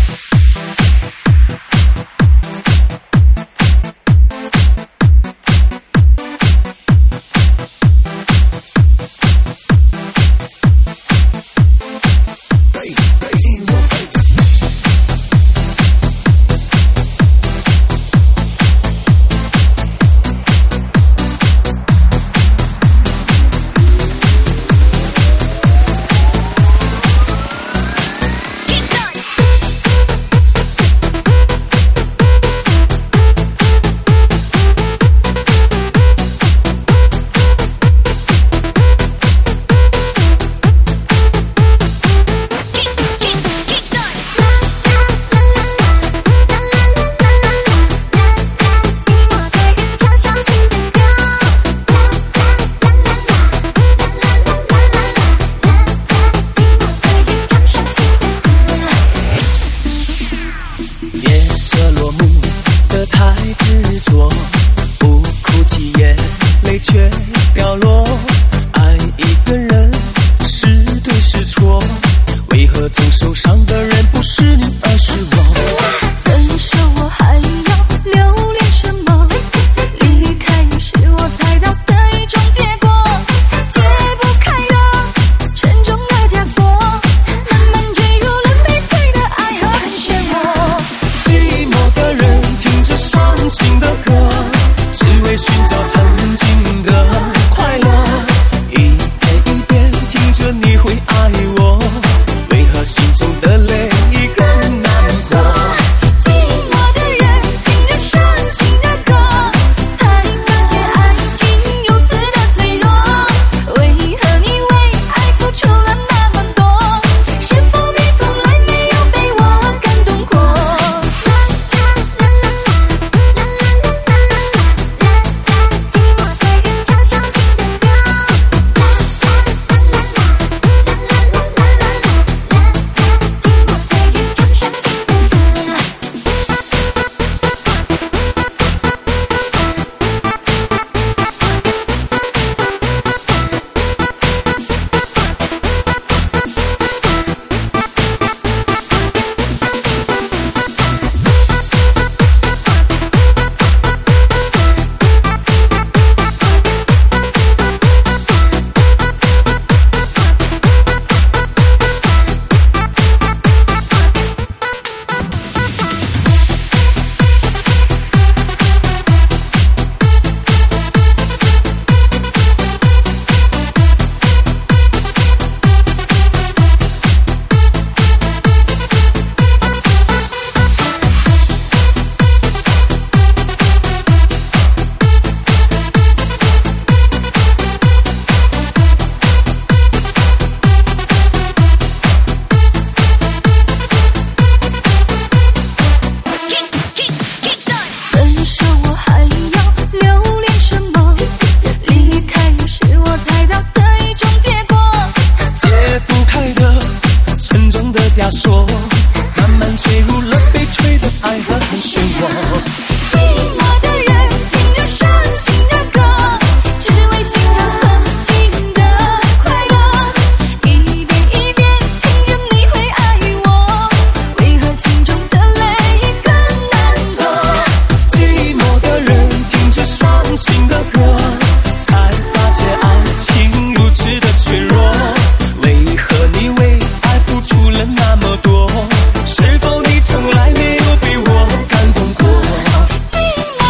是否你从来没有被我感动过？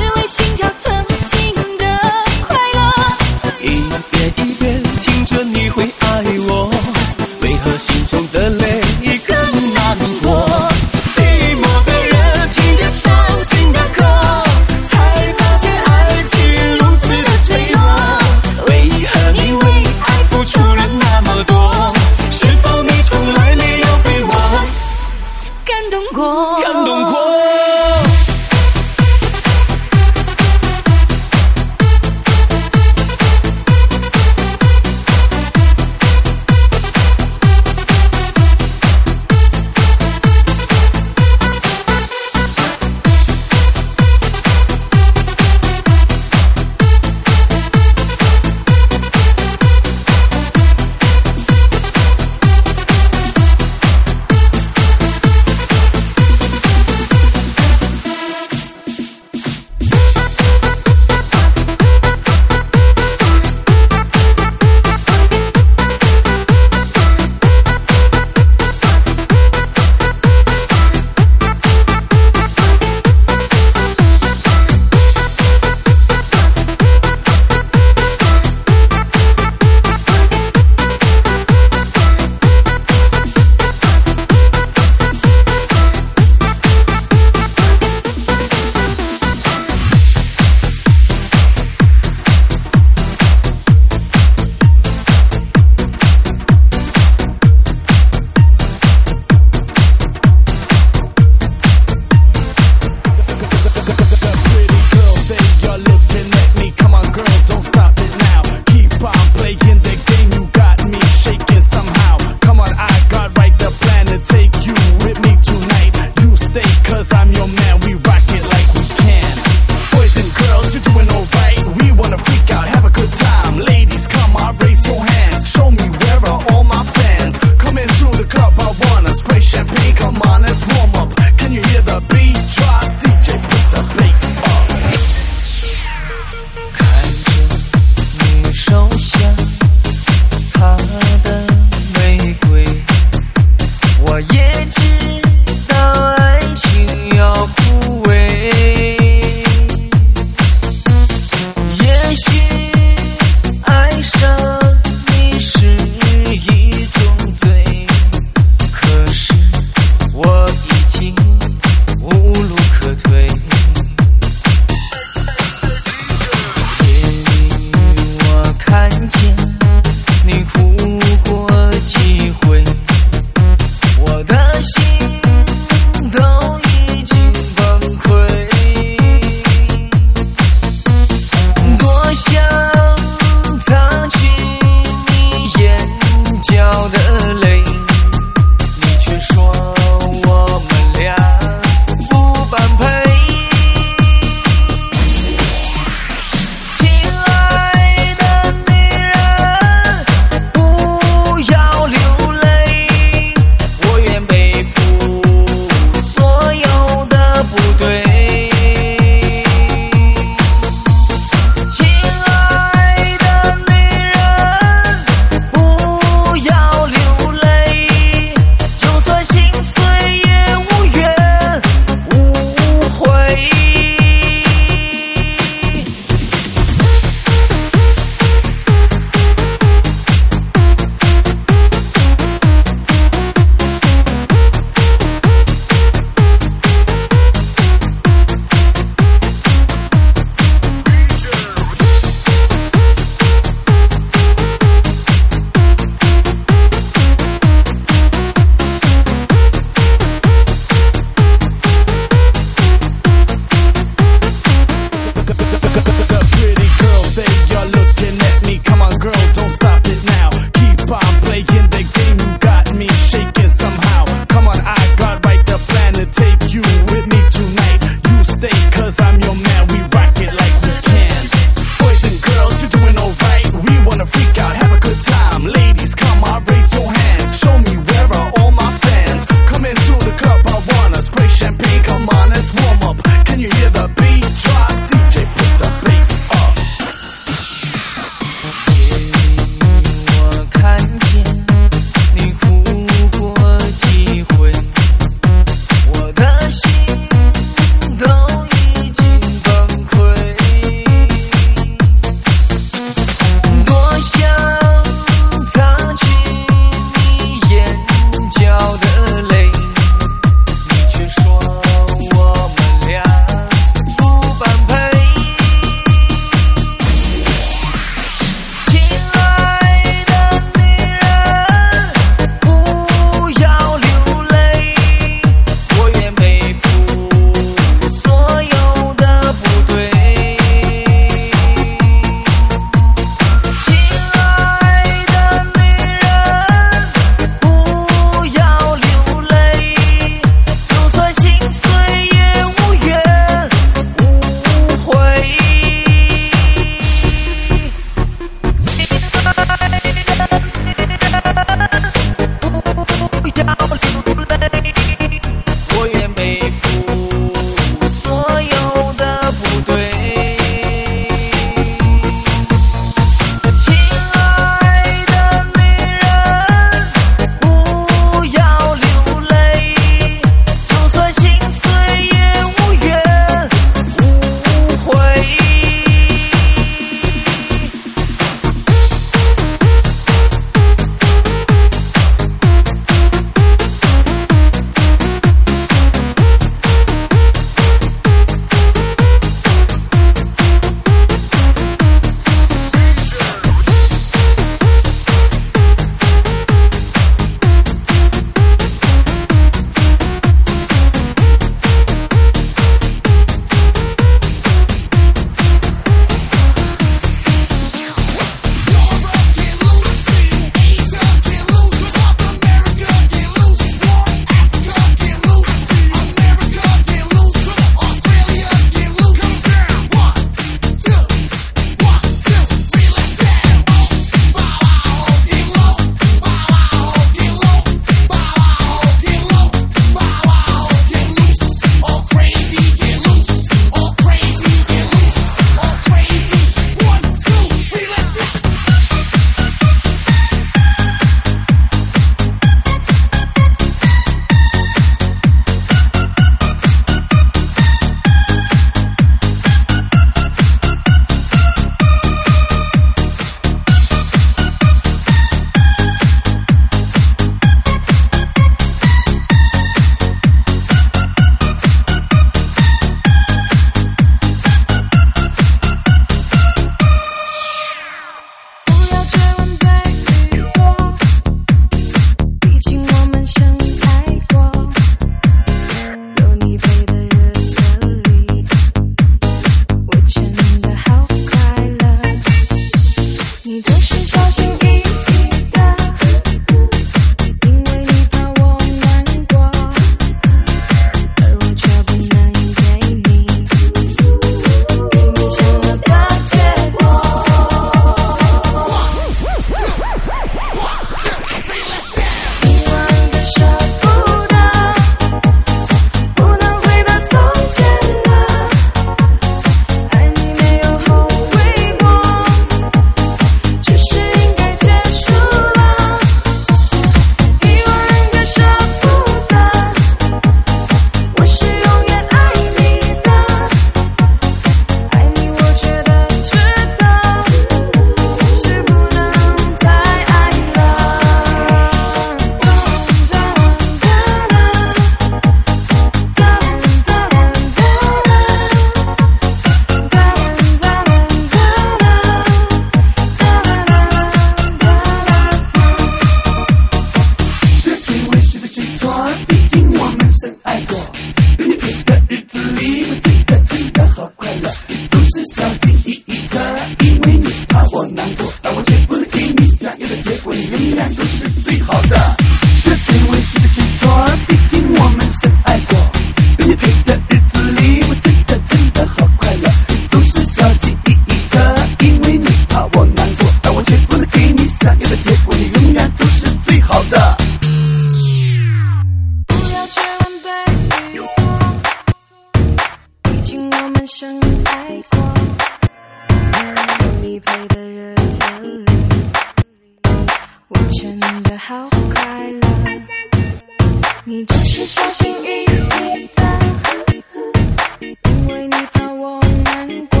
你只是小心翼翼的，因为你怕我难过，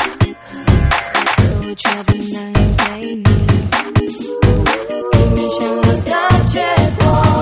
可我却不能陪你，你想要的结果。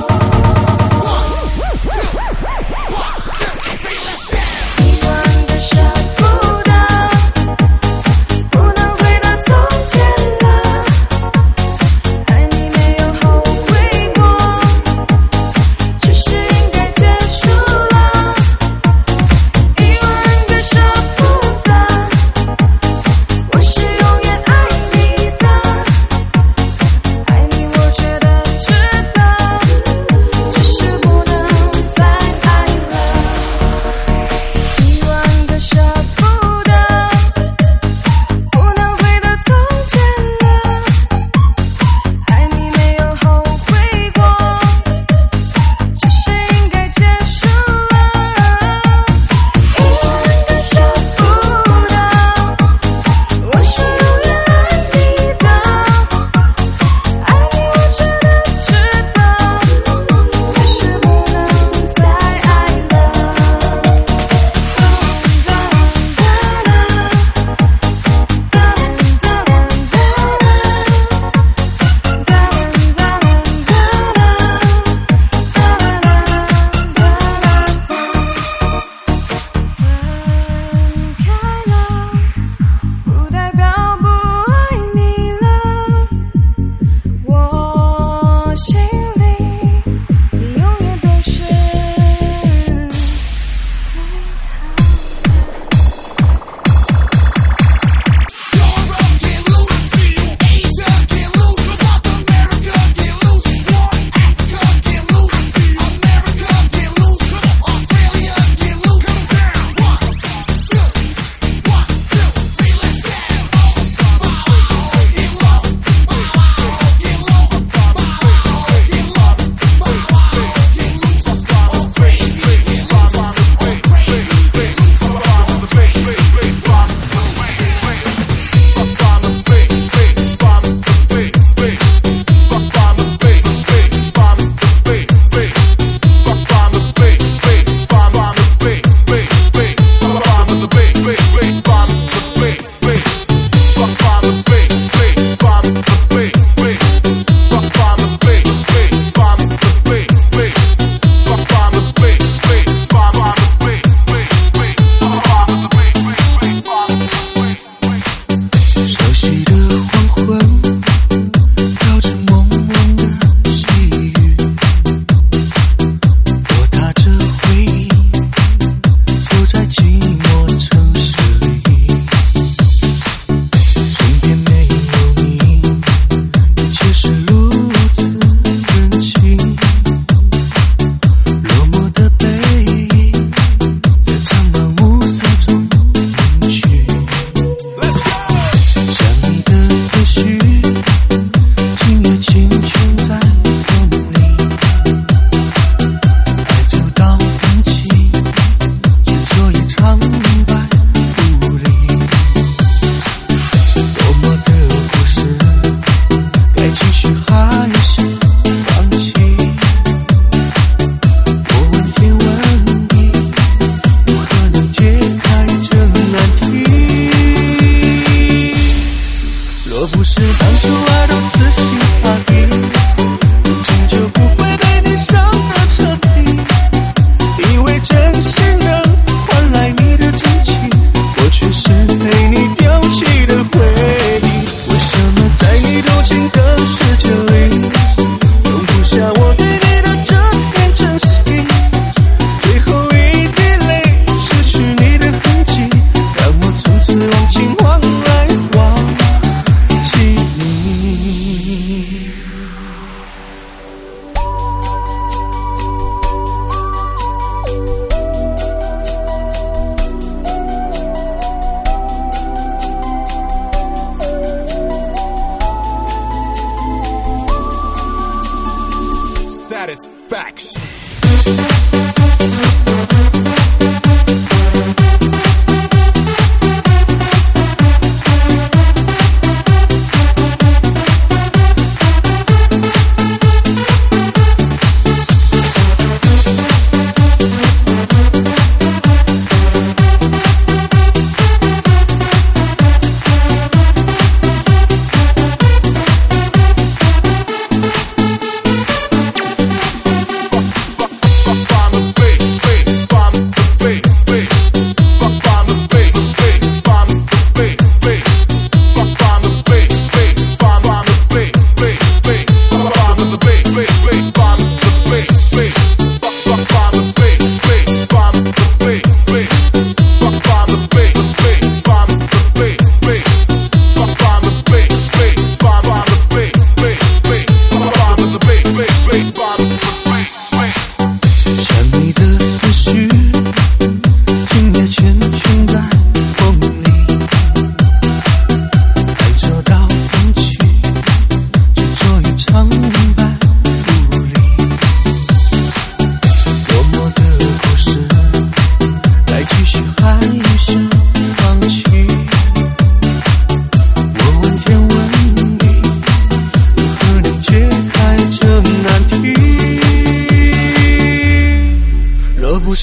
Satisfaction.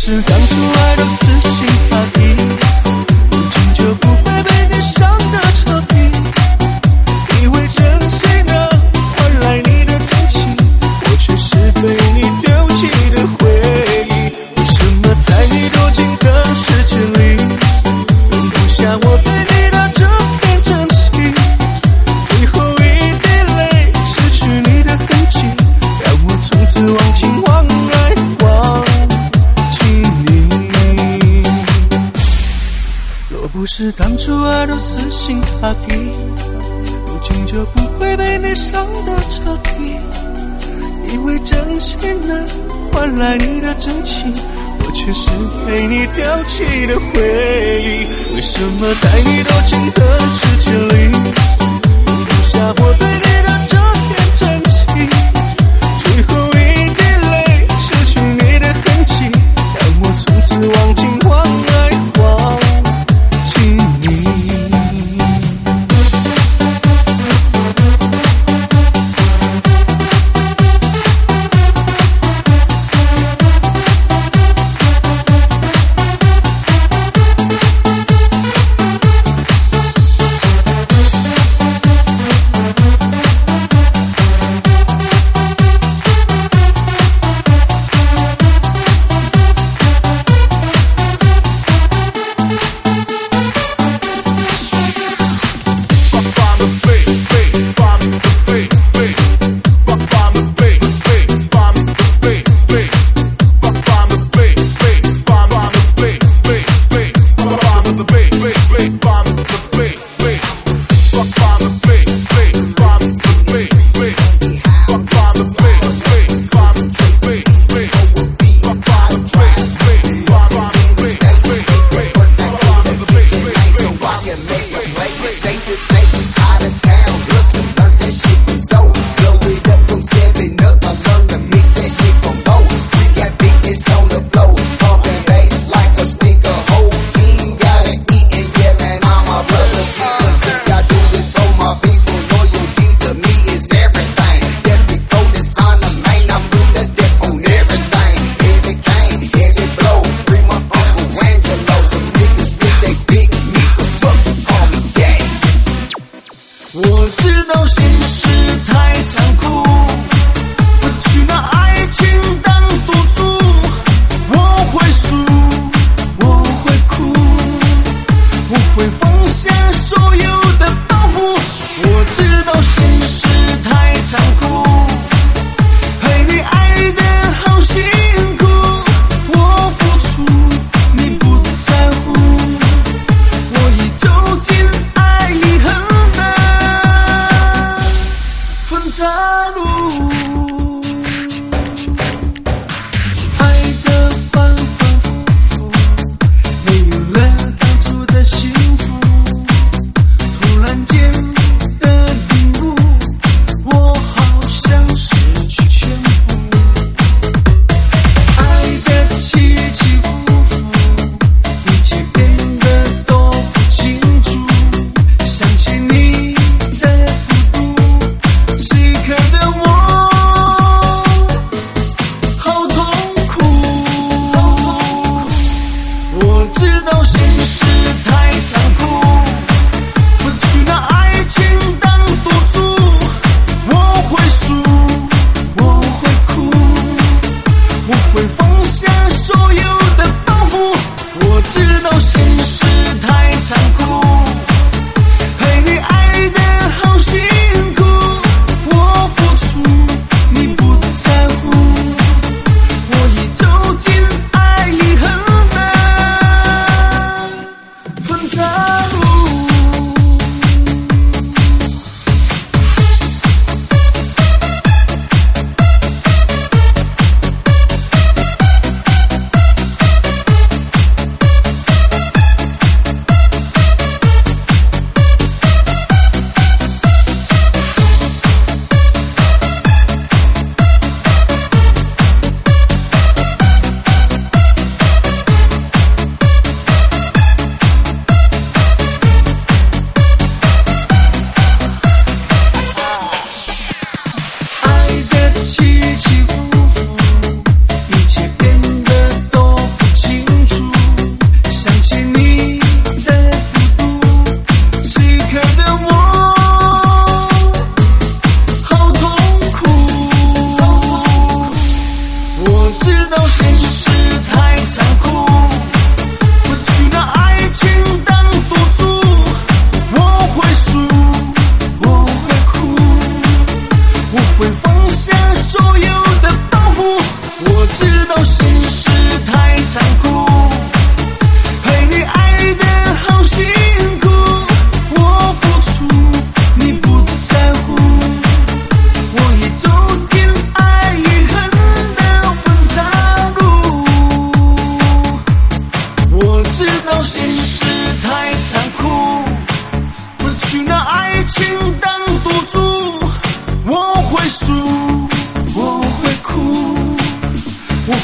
是当初爱到死心塌地，如今就不会被你伤得彻底。以为真心能换来你的真情，我却是被你丢弃的回忆。为什么在你多情的世界里，容不下我对你的这片真情？最后一滴泪，失去你的痕迹，让我从此忘情忘爱忘记你。若不是当初爱到死心塌地，如今就不会被你伤得彻底。以为真心能换来你的真情，我却是被你丢弃的回忆。为什么在你多情的世界里，容不下我对你的这片真情？最后一滴泪，失去你的痕迹，让我从此忘情忘爱忘记你。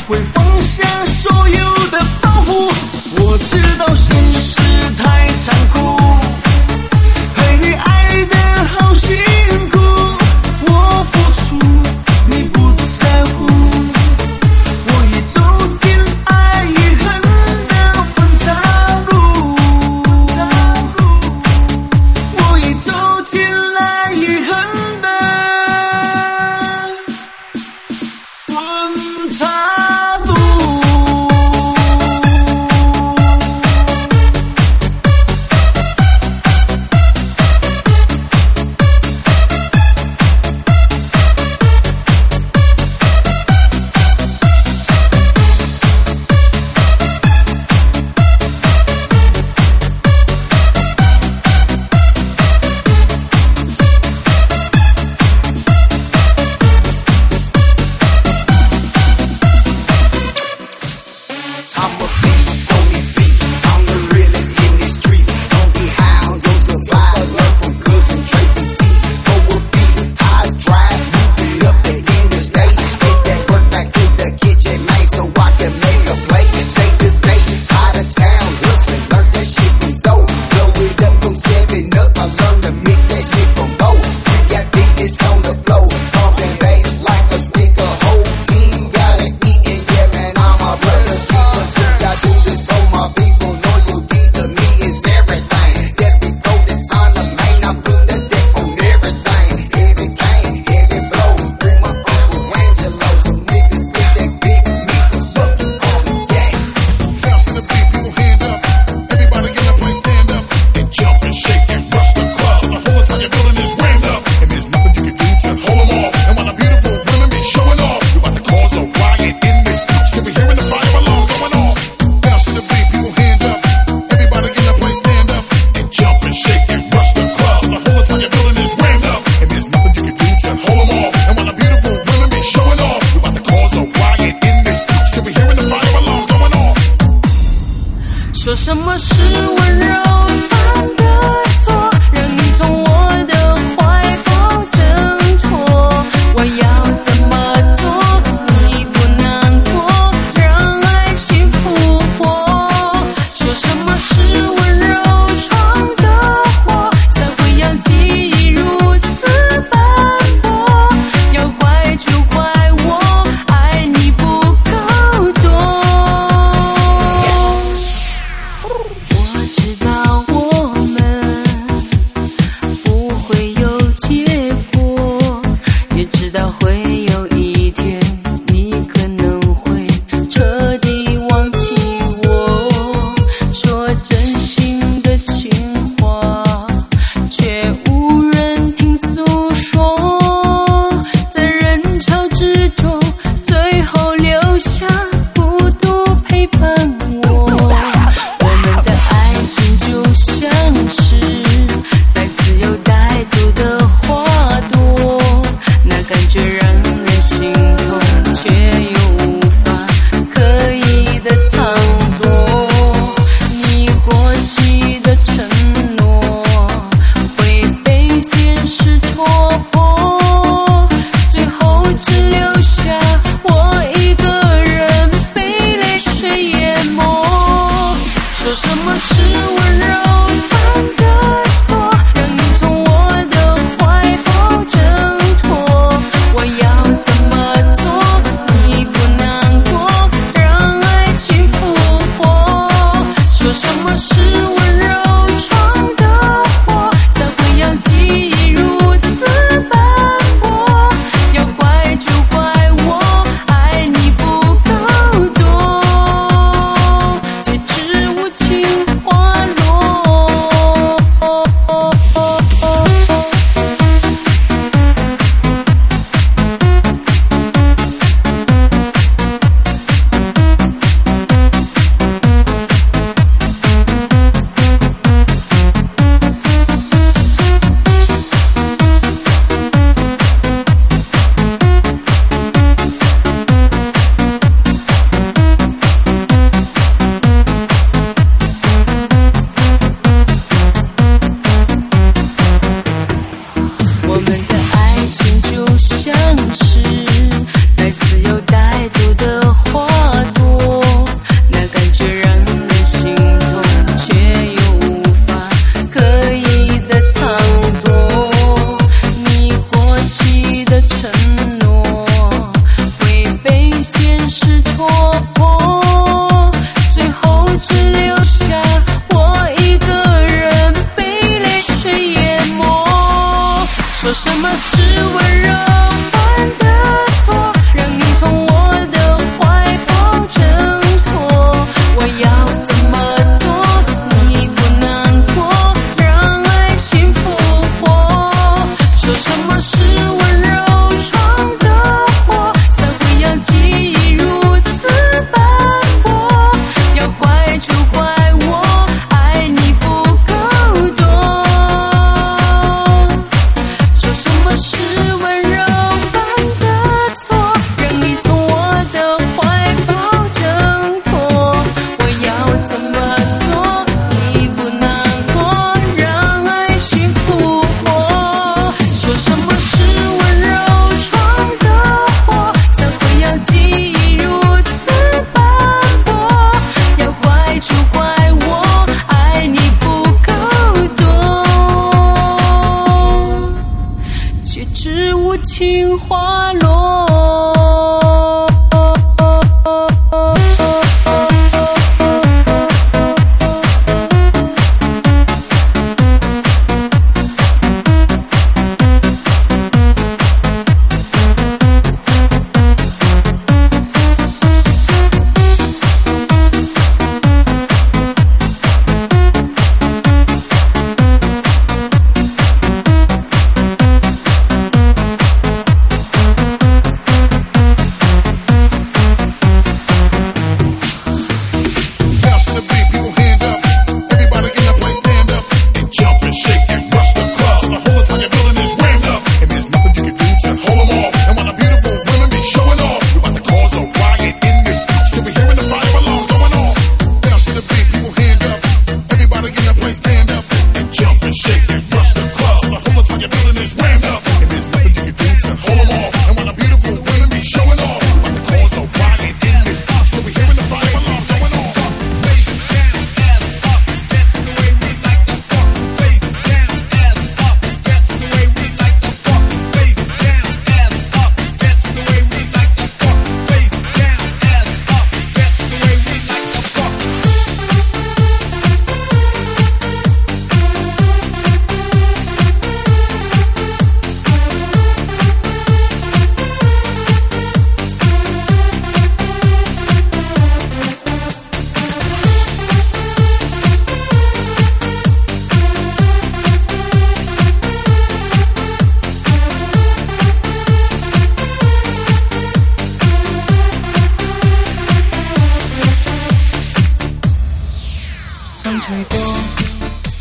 会放下所有的保护。我知道现实太残酷，陪你爱的好辛苦，我付出你不在乎，我已走进爱与恨的分岔路，我已走进爱与恨的分岔路。说什么是温柔犯的错，让你从我的怀抱挣脱，我要怎么做你不难过，让爱情复活。说什么是温柔闯的祸，才会让记忆如此斑驳，要怪就怪我爱你不够多。我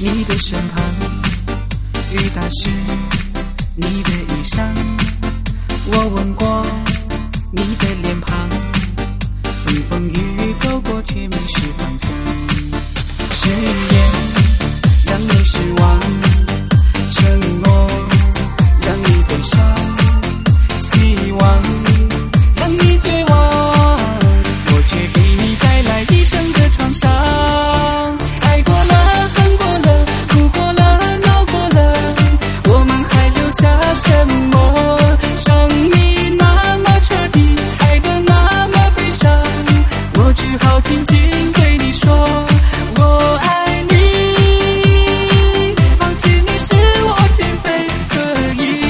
你的身旁，雨打湿你的衣裳。我吻过你的脸庞，风风雨雨走过却迷失方向。誓言让你失望，承诺让你悲伤，希望让你绝望，我却给你带来一生的创伤。爱过了，恨过了，哭过了，闹过了，我们还留下什么？伤你那么彻底，爱得那么悲伤，我只好轻轻对你说我爱你，放弃你是我情非得已。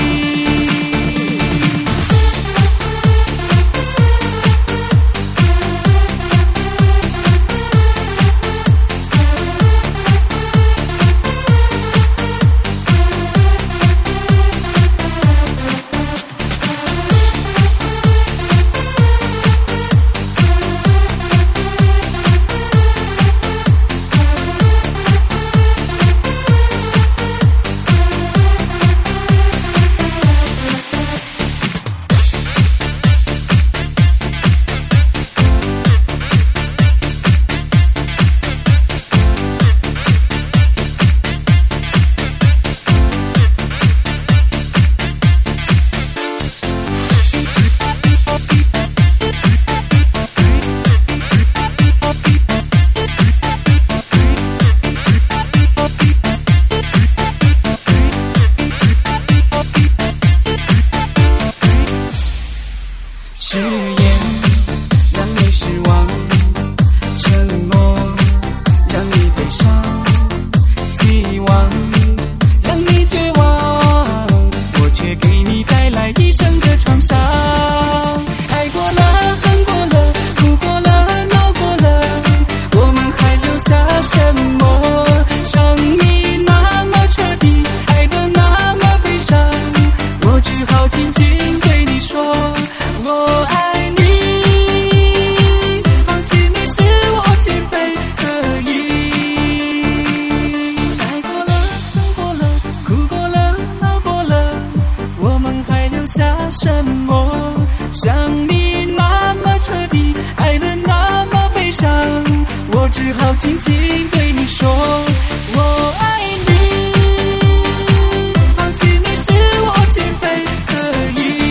誓言让你失望，承诺让你悲伤，希望让你绝望，我却给你带来一生的创伤。爱过了，恨过了，哭过了，闹过了，我们还留下什么？伤你那么彻底，爱得那么悲伤，我只好轻轻对你说我爱你，放弃你是我情非得已。爱过了，恨过了，哭过了，闹过了，我们还留下什么？伤你那么彻底，爱得那么悲伤，我只好轻轻对你说我爱你，放弃你是我情非得已。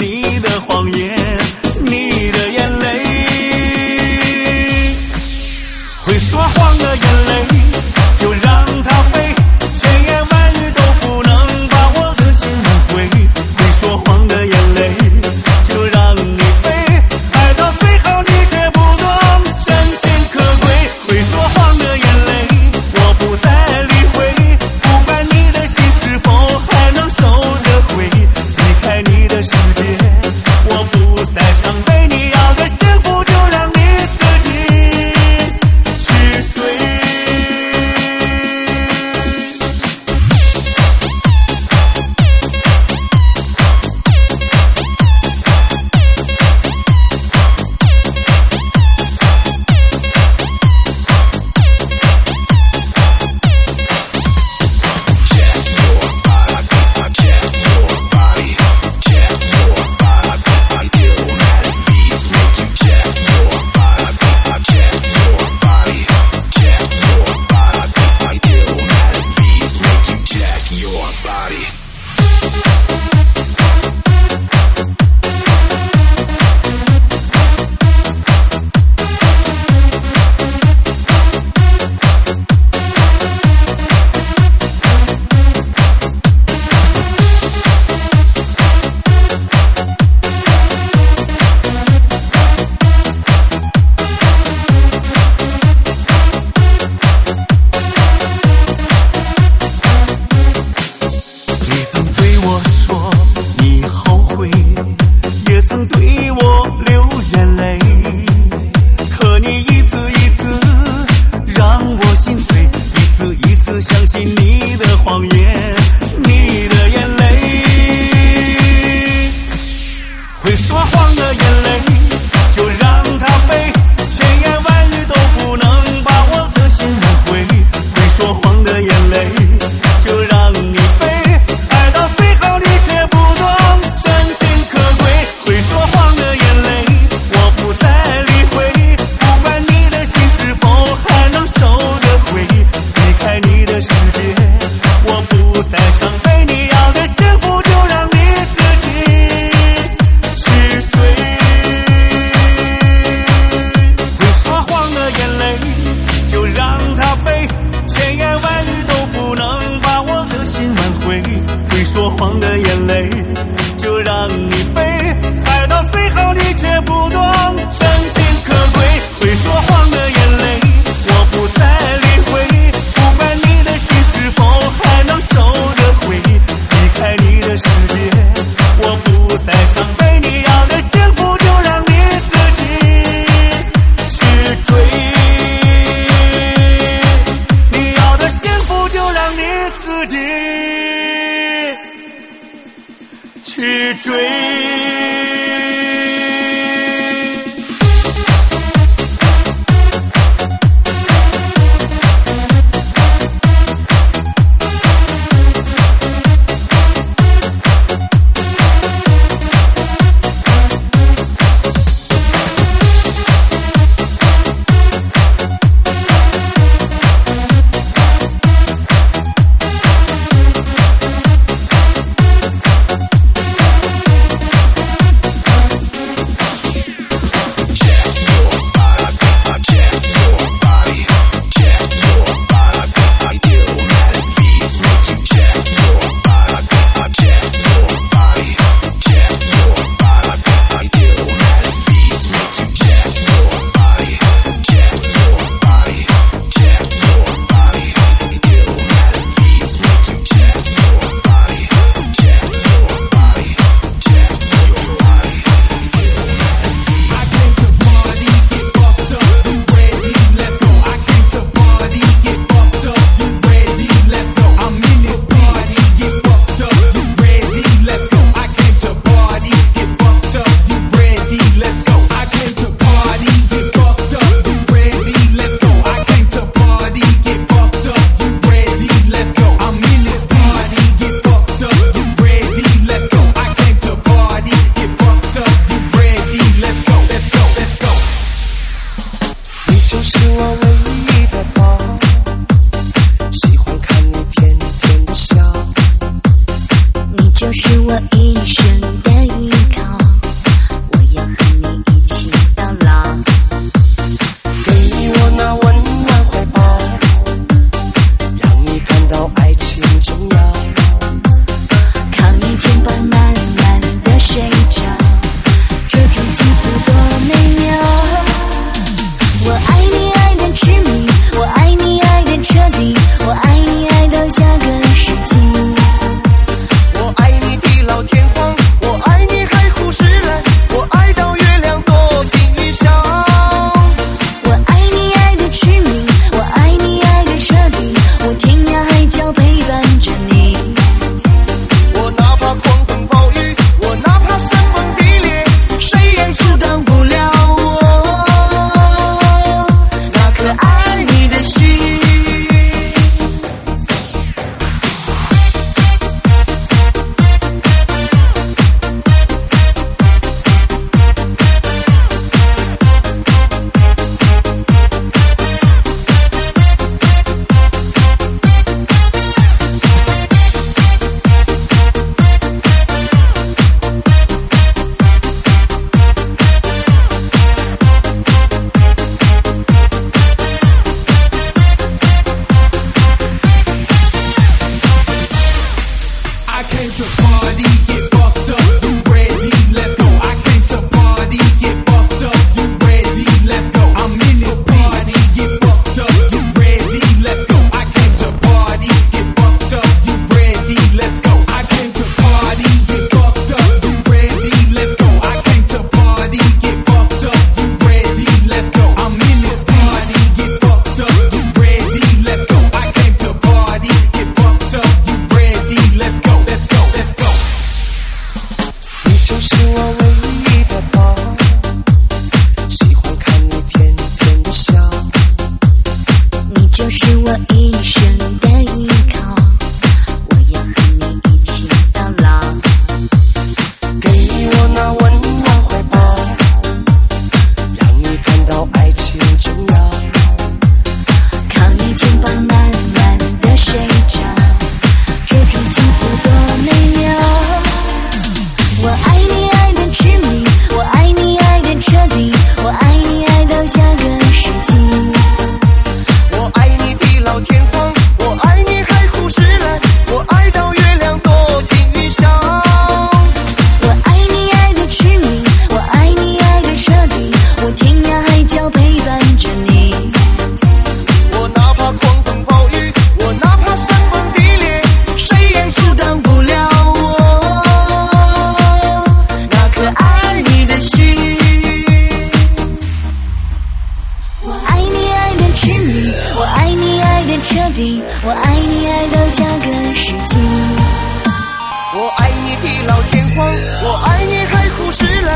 你的谎言，你的眼泪，会说谎的眼泪，就让它飞，千言万语都不能把我的心挽回。会说谎的眼泪，就让你飞，爱到最后你却不懂真情可贵。会说谎的眼泪，我不再理会，不管你的心是否还能收得回。离开你的世界，我不再伤悲，你要的幸福就让你自己去追。你曾对我说你后悔，也曾对我流眼泪，可你一次一次让我心碎，一次一次相信你的谎言，你的眼泪，会说谎的眼泪，就让它飞，千言万语都不能把我的心挽回。会说谎的眼泪，就让你飞，爱到最后你却不懂真情可贵。会说谎的眼泪，我不再理会，不管你的心是否还能收得回。离开你的世界，我不再伤悲，你要的幸福就让你自己去追。会说谎的眼泪，就让它飞，千言万语都不能把我的心挽回。会说谎的眼泪，就让你飞，爱到最后你却不懂真情可贵。会说谎的眼泪，我不再理会，不管你的心是否还能收得回。离开你的世界，我不再伤悲，你要的幸福就让你自己去追。你要的幸福就让你自己去追。 就是我一生的依靠。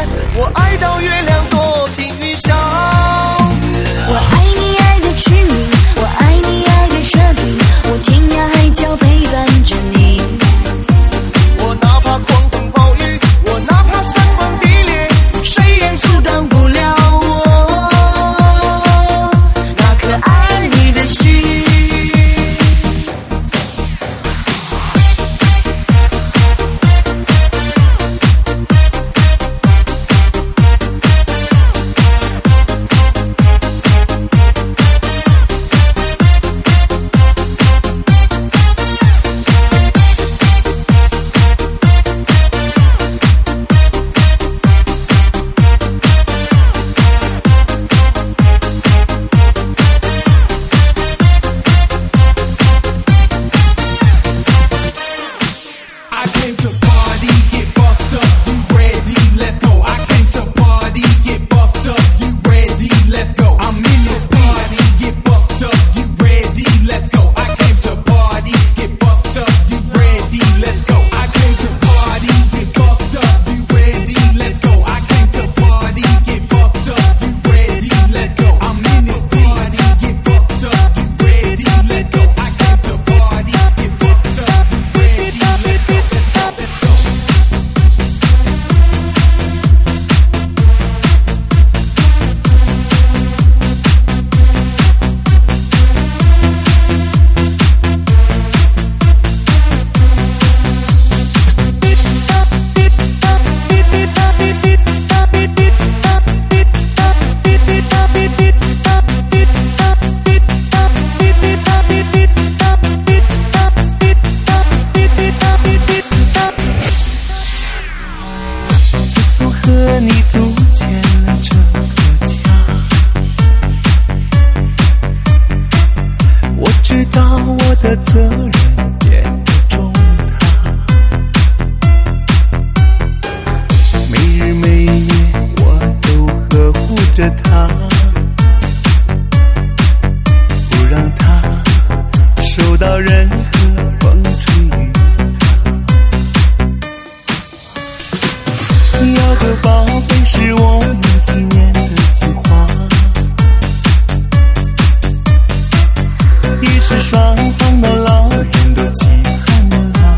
我爱到月亮多听雨小。 我爱你爱的痴迷，我爱你爱的彻底，我天涯海角陪伴着你。 我哪怕狂风暴雨，我哪怕山崩地裂，谁也阻挡不了我那颗爱你的心。和你组建了这个家，我知道我的责任肩不重它，没日没夜我都呵护着它，不让它受到任何风吹雨要个宝贝是我们几年的计划，也是双方的老人都期盼的啊，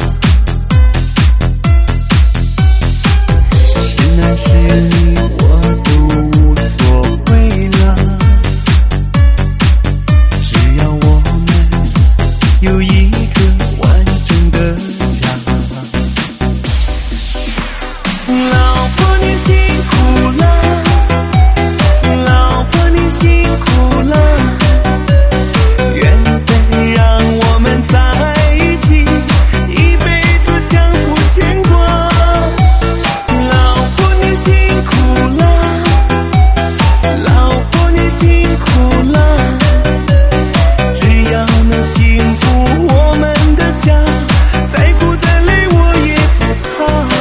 是男是女我都无所谓了，只要我们有一个完整的家。老婆你辛苦了，老婆你辛苦了，愿得让我们在一起，一辈子相互牵挂。老婆你辛苦了，老婆你辛苦了，只要能幸福我们的家，再苦再累我也不怕。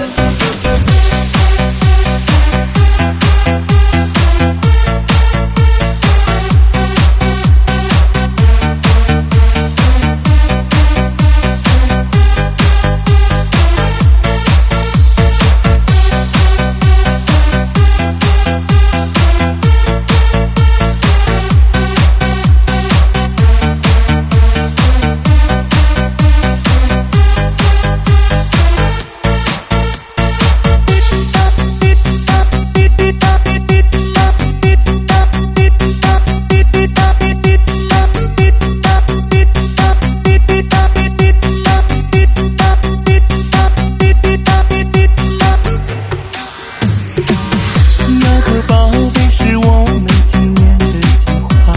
那个宝贝是我们几年的计划，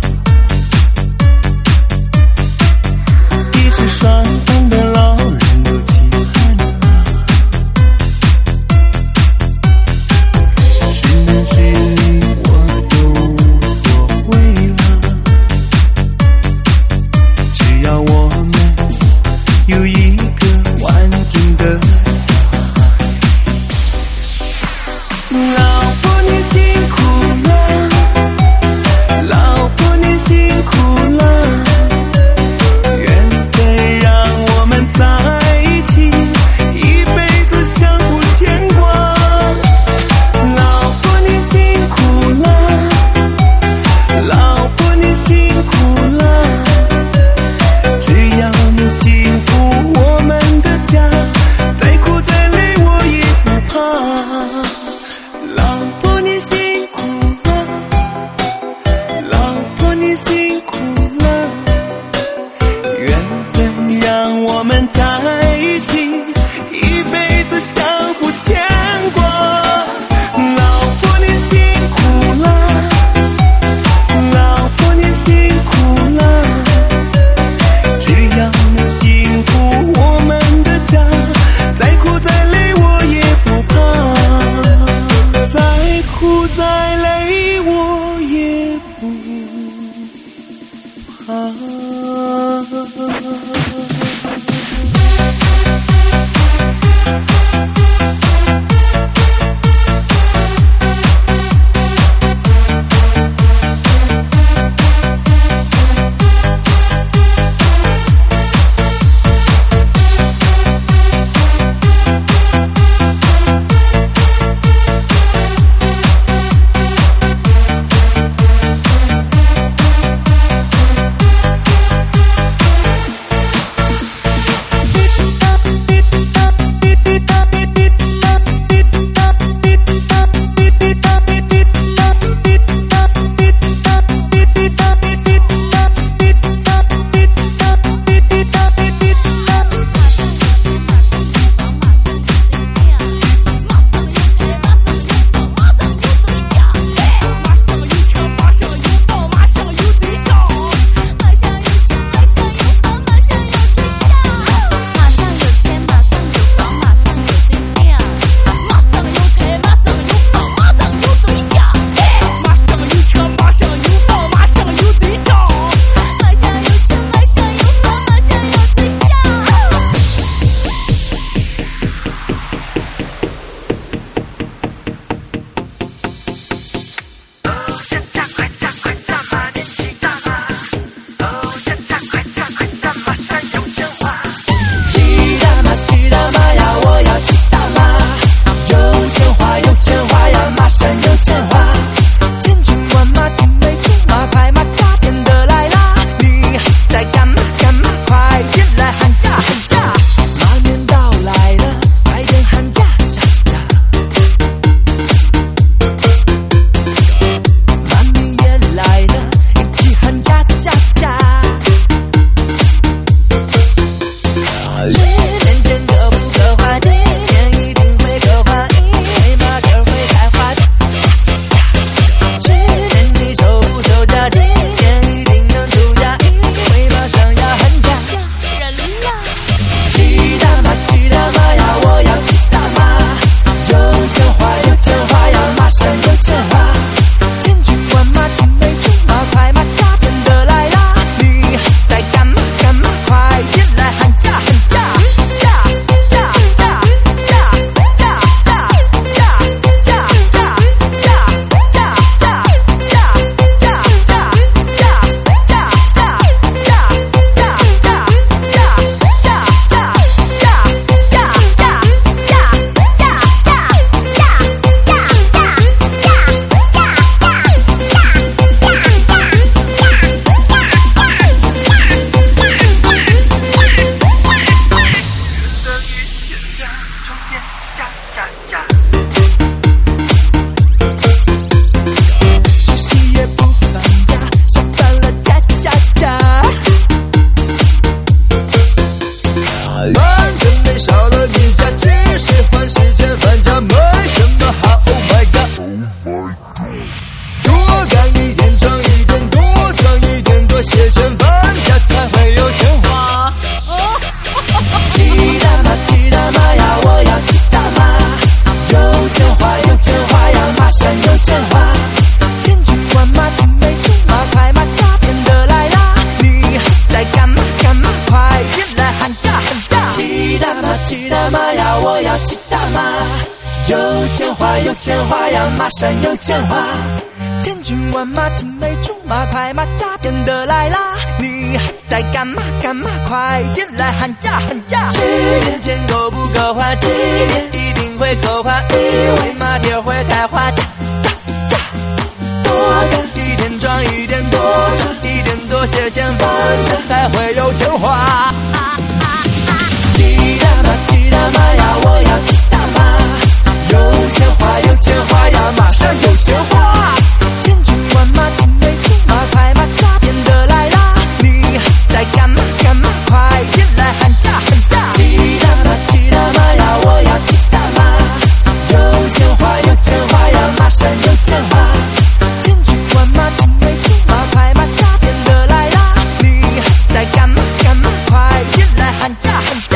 也是双方的老人都期盼啊，是男是女我都无所谓了，只要我们有一个完整的家。老婆你辛苦了，老婆你辛苦了，愿得让我们在一起，一辈子相互牵挂。 钱花，千军万马青梅竹马，快马加鞭的来啦！你还在干嘛干嘛？快点来喊价喊价！骑大马骑大马呀，我要骑大马！有钱花有钱花呀，马上有钱花！千军万马青梅竹马，快马加鞭的来啦！你还在干嘛干嘛？快点来喊价喊价！去年钱够不够花？今年一定会够花，因为马蹄会开花，价价价！多干一点赚一点多赚一点多些钱，反正还会有钱花。骑大马骑大马呀，我要骑大马！有钱花有钱花呀，马上有钱花！千军万马青梅竹马，快马加鞭的来啦！你还在干嘛干嘛？快点来喊价喊价！骑大马骑大马呀，我要骑大马！有钱花有钱花呀，马上有钱花！千军万马青梅竹马，快马加鞭的来啦！你还在干嘛干嘛？快点来喊价喊价！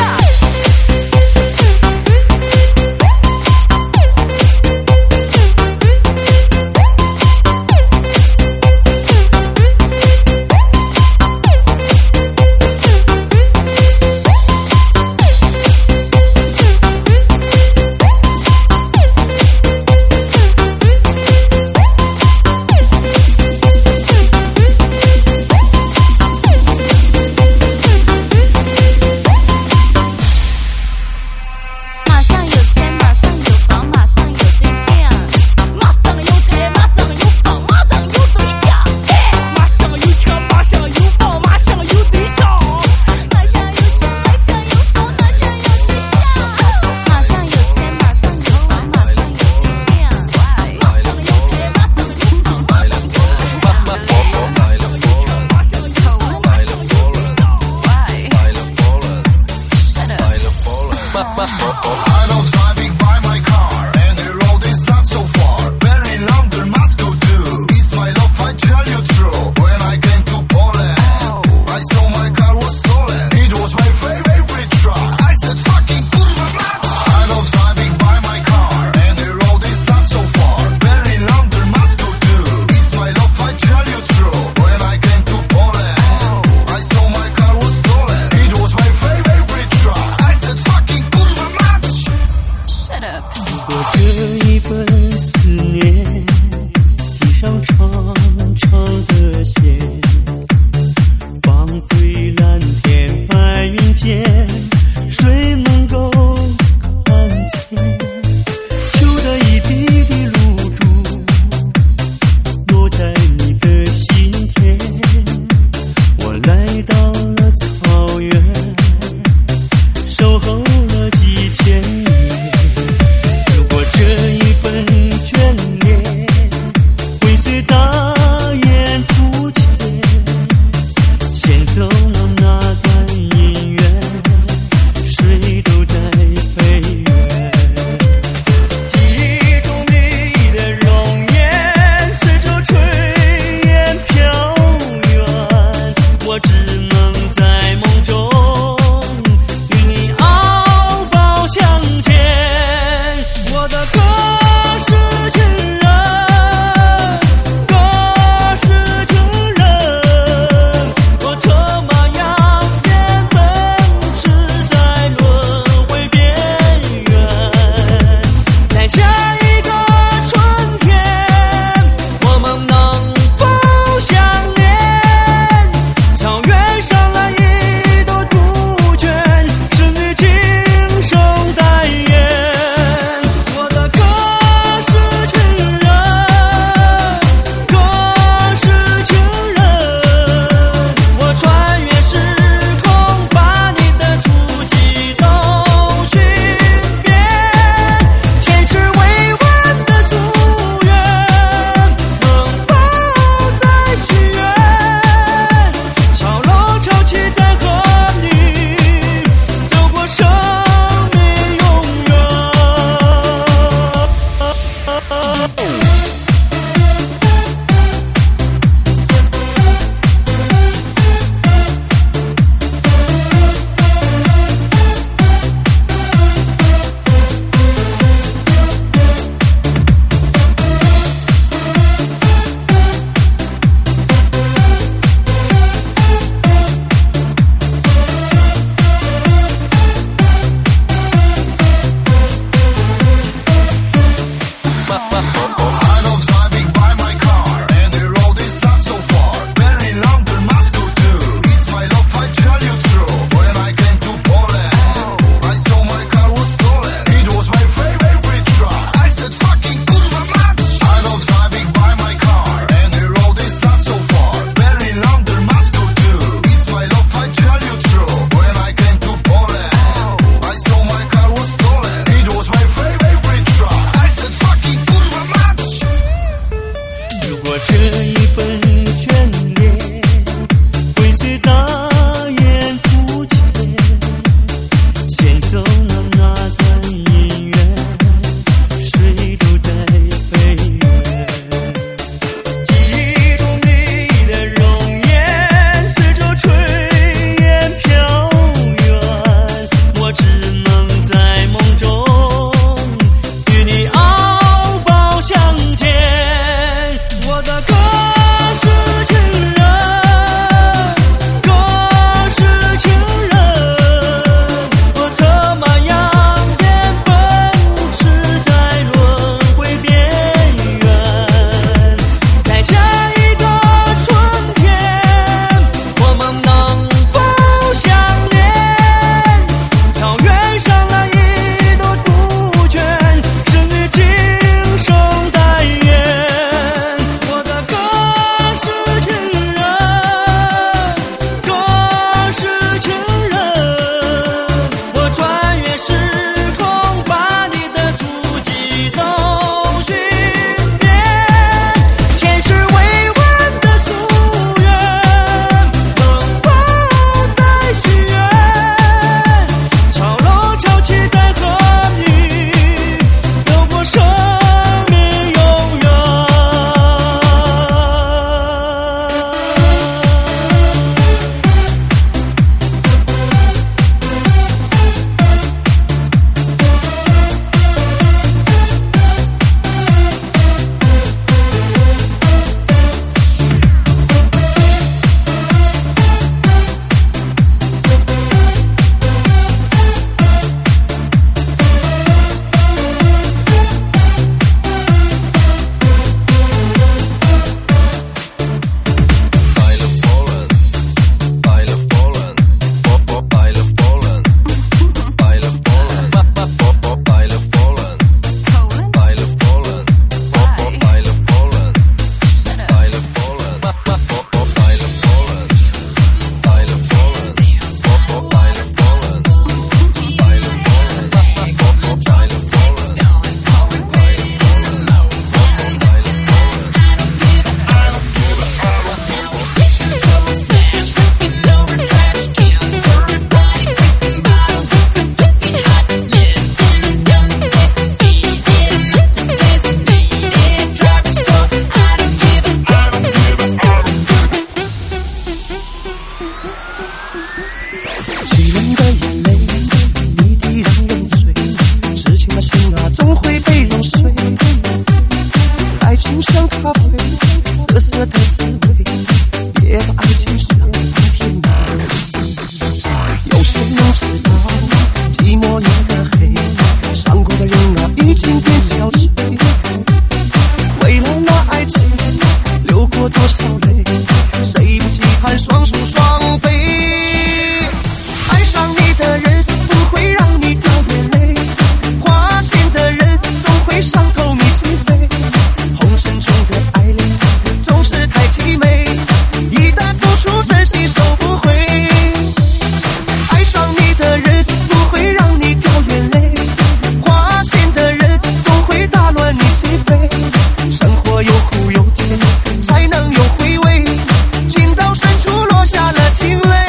很像咖啡，涩涩的滋味，别把爱情想得太甜美。有谁能知道寂寞夜的黑，伤过的人啊已经变憔悴，为了那爱情流过多少泪，谁不期盼双宿双飞。爱上你的人不会让你掉眼泪，花心的人总会伤透你心扉，红尘中的爱恋总是太凄美，一旦付出真心收不回。爱上你的人不会让你掉眼泪，花心的人总会打乱你心扉，生活有苦有甜才能有回味，情到深处落下了情泪。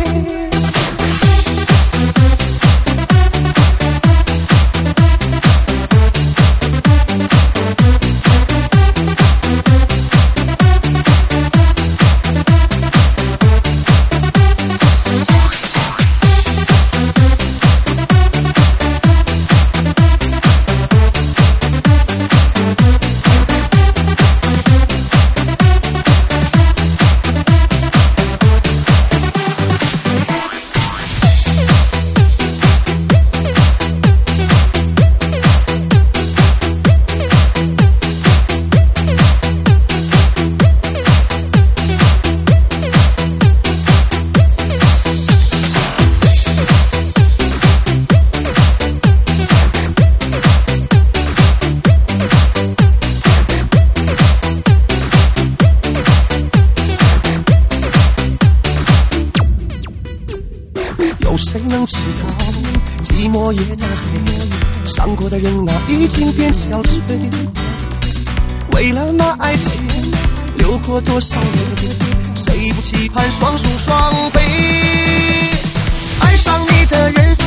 有谁能知道寂寞夜的黑，伤过的人啊已经变憔悴，为了那爱情流过多少泪，谁不期盼双宿双飞。爱上你的人